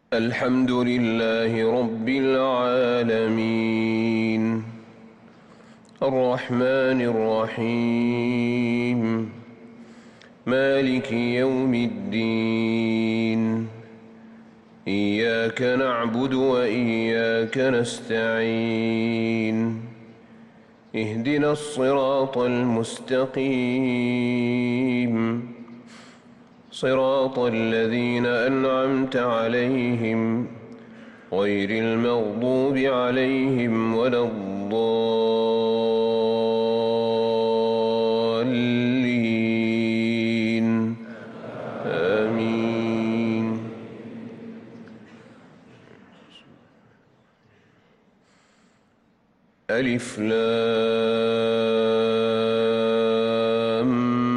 الحمد لله رب العالمين الرحمن الرحيم مالك يوم الدين إياك نعبد وإياك نستعين اهدنا الصراط المستقيم صراط الذين أنعمت عليهم غير المغضوب عليهم ولا الضالين آمين. ألف لام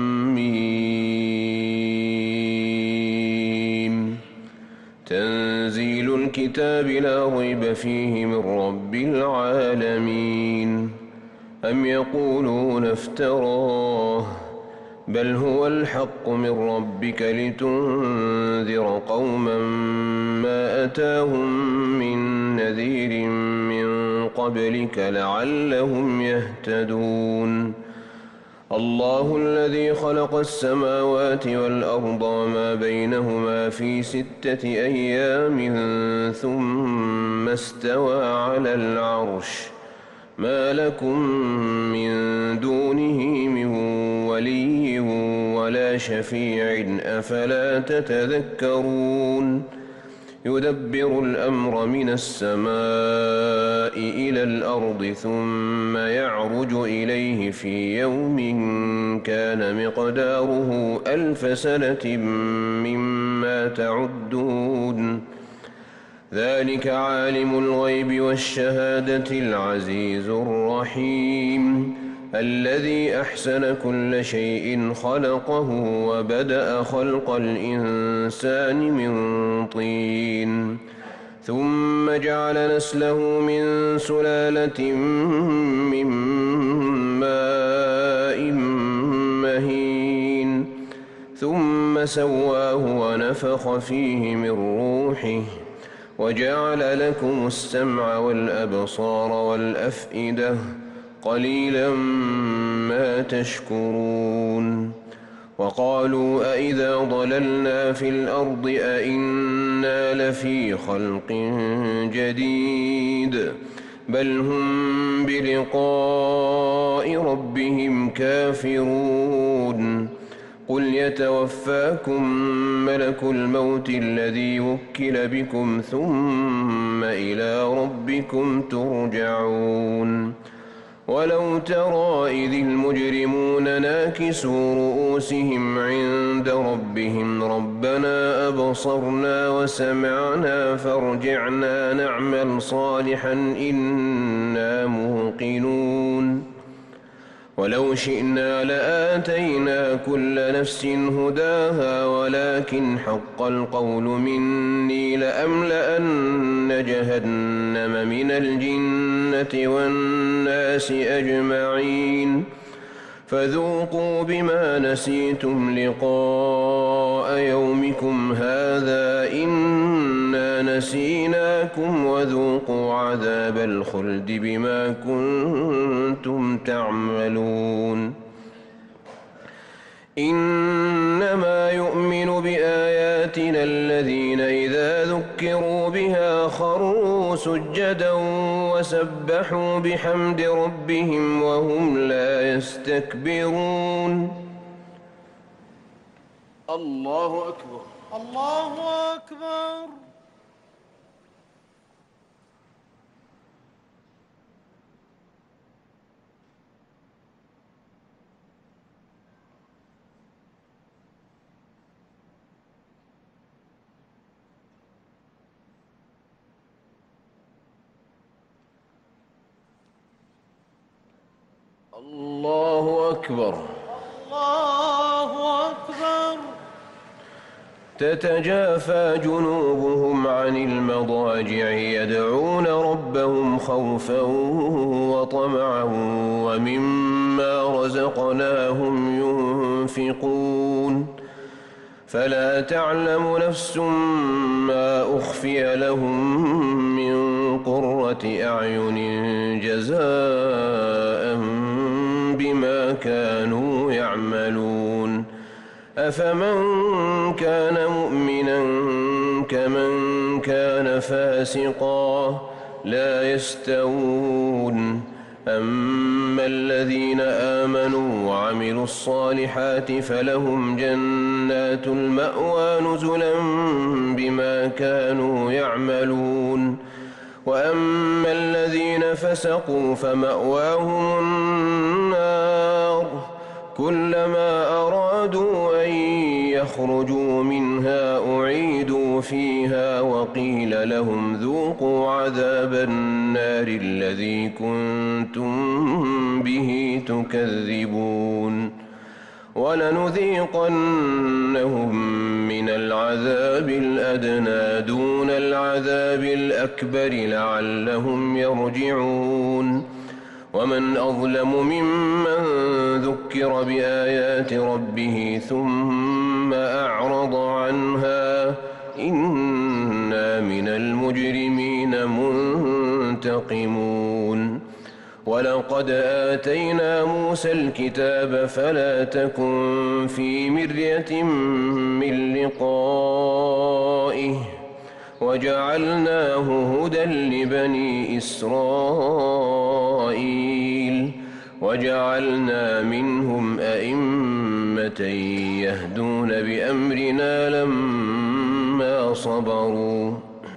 ميم تنزيل الكتاب لا ريب فيه من رب العالمين. أم يقولون افتراه بل هو الحق من ربك لتنذر قوما ما أتاهم من نذير من قبلك لعلهم يهتدون. الله الذي خلق السماوات والأرض وما بينهما في 6 أيام ثم استوى على العرش ما لكم من دونه من ولي ولا شفيع أفلا تتذكرون. يدبر الأمر من السماء إلى الأرض ثم يعرج إليه في يوم كان مقداره 1000 سنة مما تعدون. ذلك عالم الغيب والشهادة العزيز الرحيم الذي أحسن كل شيء خلقه وبدأ خلق الإنسان من طين ثم جعل نسله من سلالة من ماء مهين ثم سواه ونفخ فيه من روحه وجعل لكم السمع والأبصار والأفئدة قليلا ما تشكرون. وقالوا أئذا ضللنا في الأرض أئنا لفي خلق جديد بل هم بلقاء ربهم كافرون. قل يتوفاكم ملك الموت الذي وكل بكم ثم إلى ربكم ترجعون. ولو ترى إذ المجرمون ناكسوا رؤوسهم عند ربهم ربنا أبصرنا وسمعنا فارجعنا نعمل صالحا إنا موقنون. ولو شئنا لآتينا كل نفس هداها ولكن حق القول مني لأملأن جهنم من الجنة والناس أجمعين فذوقوا بما نسيتم لقاء يومكم هذا إنا نسيناكم وذوقوا عذاب الخلد بما كنتم تعملون. إنما يؤمن بآياتنا الذين إذا ذكروا بها خروا سجدا وسبحوا بحمد ربهم وهم لا يستكبرون. الله أكبر الله أكبر. الله أكبر الله أكبر. تتجافى جنوبهم عن المضاجع يدعون ربهم خوفا وطمعا ومما رزقناهم ينفقون فلا تعلم نفس ما أخفي لهم من قرة أعين جزاء بما كانوا يعملون أفمن كان مؤمنا كمن كان فاسقا لا يستوون أما الذين آمنوا وعملوا الصالحات فلهم جنات المأوى نزلا بما كانوا يعملون وأما الذين فسقوا فمأواهم النار كلما أرادوا أن يخرجوا منها أعيدوا فيها وقيل لهم ذوقوا عذاب النار الذي كنتم به تكذبون ولنذيقنهم من العذاب الأدنى دون العذاب الأكبر لعلهم يرجعون ومن أظلم ممن ذكر بآيات ربه ثم أعرض عنها إنا من المجرمين منتقمون ولقد آتينا موسى الكتاب فلا تكن في مرية من لقائه وجعلناه هدى لبني إسرائيل وجعلنا منهم أئمة يهدون بأمرنا لما صبروا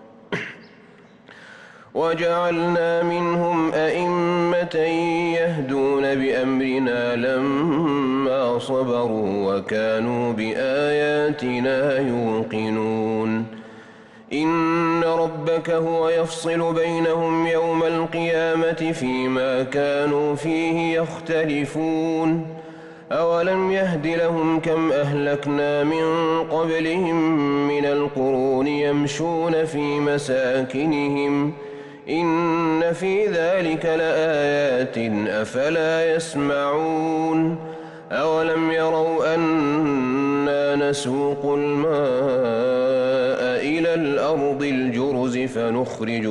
وكانوا بآياتنا يوقنون إن ربك هو يفصل بينهم يوم القيامة فيما كانوا فيه يختلفون أولم يهد لهم كم أهلكنا من قبلهم من القرون يمشون في مساكنهم إن في ذلك لآيات أفلا يسمعون أولم يروا أنا نسوق الماء إلى الأرض الجرز فنخرج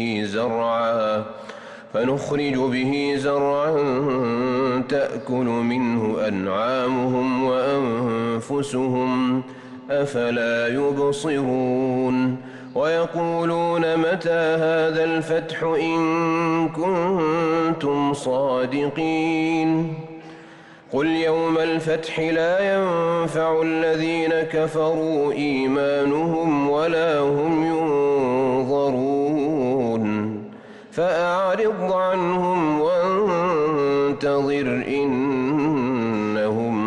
به زرعا تأكل منه أنعامهم وأنفسهم أفلا يبصرون ويقولون متى هذا الفتح إن كنتم صادقين قل يوم الفتح لا ينفع الذين كفروا إيمانهم ولا هم ينظرون فأعرض عنهم وانتظر إنهم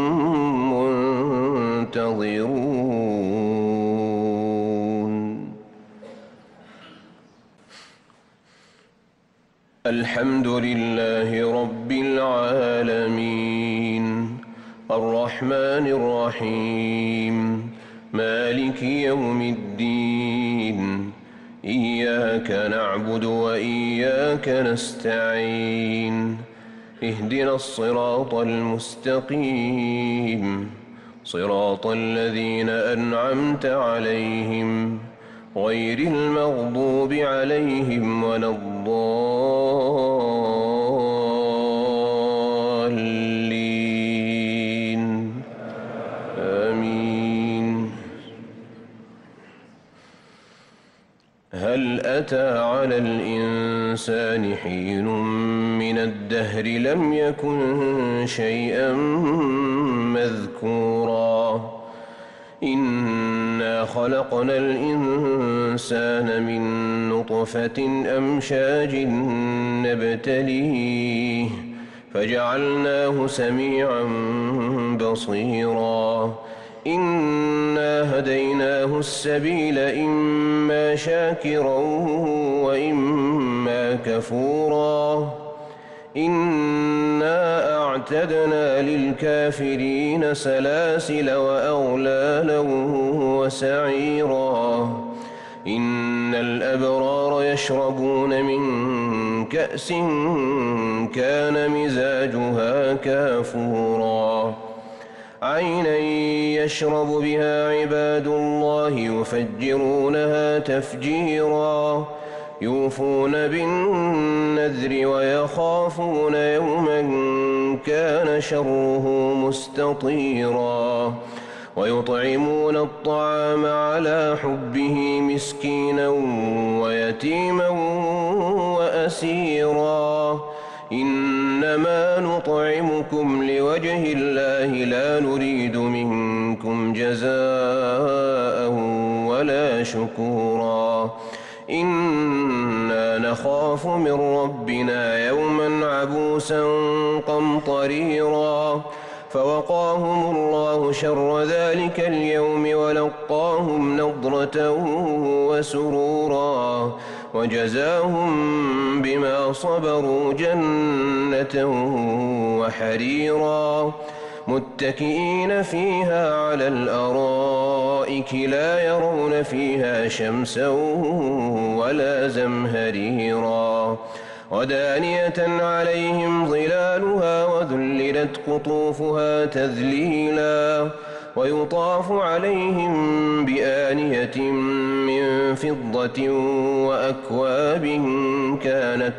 منتظرون الحمد لله رب العالمين الرحمن الرحيم مالك يوم الدين إياك نعبد وإياك نستعين اهدنا الصراط المستقيم صراط الذين أنعمت عليهم غير المغضوب عليهم ولا الضالين آمين هل أتى على الإنسان حين من الدهر لم يكن شيئا مذكورا إنا خلقنا الإنسان من نطفة أمشاج نبتليه فجعلناه سميعا بصيرا إنا هديناه السبيل إما شاكرا وإما كفورا إنا أعتدنا للكافرين سلاسل وأغلالا وسعيرا إن الأبرار يشربون من كأس كان مزاجها كافورا عينا يشرب بها عباد الله يفجرونها تفجيرا يوفون بالنذر ويخافون يوما كان شره مستطيرا ويطعمون الطعام على حبه مسكينا ويتيما وأسيرا إنما نطعمكم لوجه الله لا نريد منكم جزاء ولا شكورا إنا نخاف من ربنا يوما عبوسا قمطريرا فوقاهم الله شر ذلك اليوم ولقاهم نضرة وسرورا وجزاهم بما صبروا جنة وحريرا متكئين فيها على الأرائك لا يرون فيها شمسا ولا زمهريرا ودانية عليهم ظلالها وذللت قطوفها تذليلا ويطاف عليهم بآنية من فضة وأكواب كانت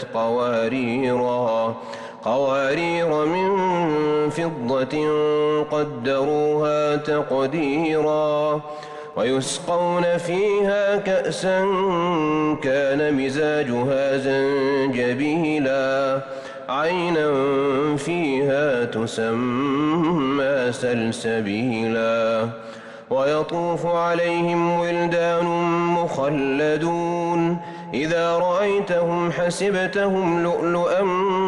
قوارير من فضة قدروها تقديرا ويسقون فيها كأسا كان مزاجها زنجبيلا عينا فيها تسمى سلسبيلا ويطوف عليهم ولدان مخلدون إذا رأيتهم حسبتهم لؤلؤا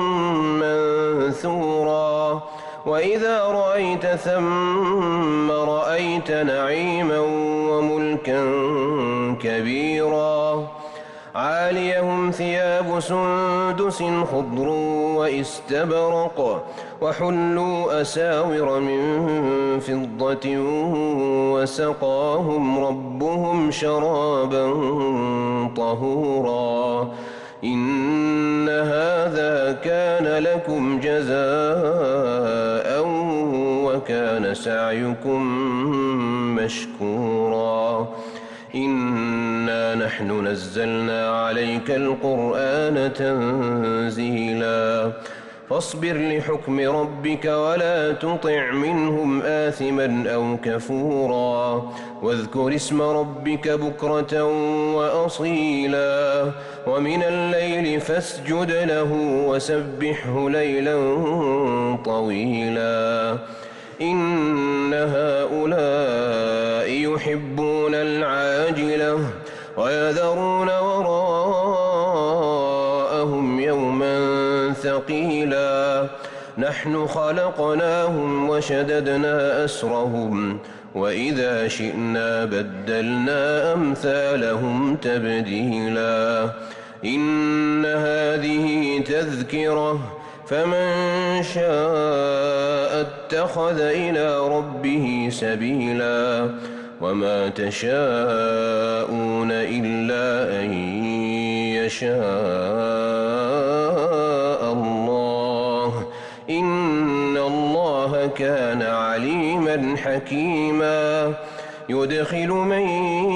منثورا وإذا رأيت ثم رأيت نعيما وملكا كبيرا عاليهم ثياب سندس خضر واستبرق وحلوا أساور من فضة وسقاهم ربهم شرابا طهورا إن هذا كان لكم جزاء وكان سعيكم مشكورا إنا نحن نزلنا عليك القرآن تنزيلا فاصبر لحكم ربك ولا تطع منهم آثما أو كفورا واذكر اسم ربك بكرة وأصيلا ومن الليل فاسجد له وسبحه ليلا طويلا إن هؤلاء يحبون العاجلة ويذرون وراءهم يوما ثقيلا نحن خلقناهم وشددنا أسرهم وإذا شئنا بدلنا أمثالهم تبديلا إن هذه تذكرة فمن شاء اتخذ إلى ربه سبيلا وما تشاءون إلا أن يشاء الله إن الله كان عليما حكيما يدخل من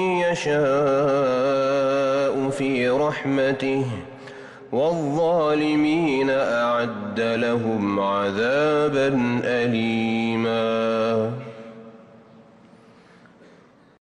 يشاء في رحمته والظالمين أعد لهم عذابا أليما